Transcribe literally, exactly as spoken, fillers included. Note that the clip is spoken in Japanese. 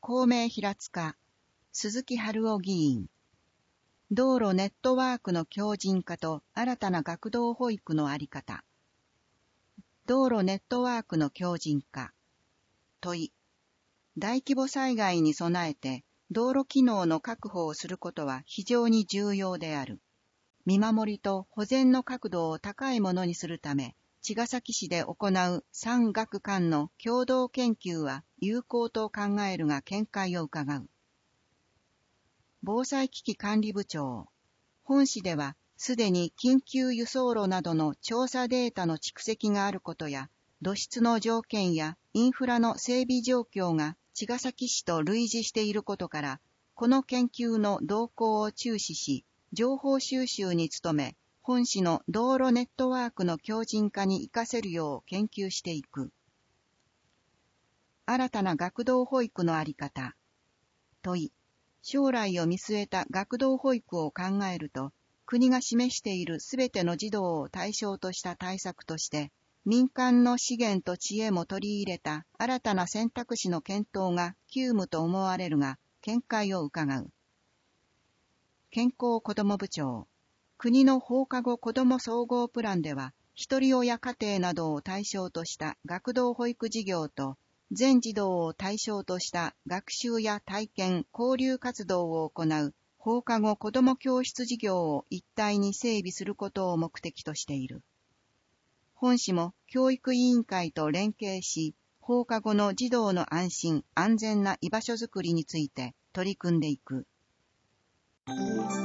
公明平塚、鈴木春夫議員。道路ネットワークの強靭化と新たな学童保育のあり方。道路ネットワークの強靭化。問い。大規模災害に備えて道路機能の確保をすることは非常に重要である。見守りと保全の角度を高いものにするため、茅ヶ崎市で行う産学間の共同研究は有効と考えるが見解を伺う。防災危機管理部長。本市ではすでに緊急輸送路などの調査データの蓄積があることや、土質の条件やインフラの整備状況が茅ヶ崎市と類似していることから、この研究の動向を注視し、情報収集に努め、本市の道路ネットワークの強靭化に活かせるよう研究していく。新たな学童保育のあり方。問い。将来を見据えた学童保育を考えると、国が示しているすべての児童を対象とした対策として、民間の資源と知恵も取り入れた新たな選択肢の検討が急務と思われるが、見解を伺う。健康子ども部長。国の放課後子ども総合プランでは、一人親家庭などを対象とした学童保育事業と、全児童を対象とした学習や体験、交流活動を行う放課後子ども教室事業を一体に整備することを目的としている。本市も教育委員会と連携し、放課後の児童の安心・安全な居場所づくりについて取り組んでいく。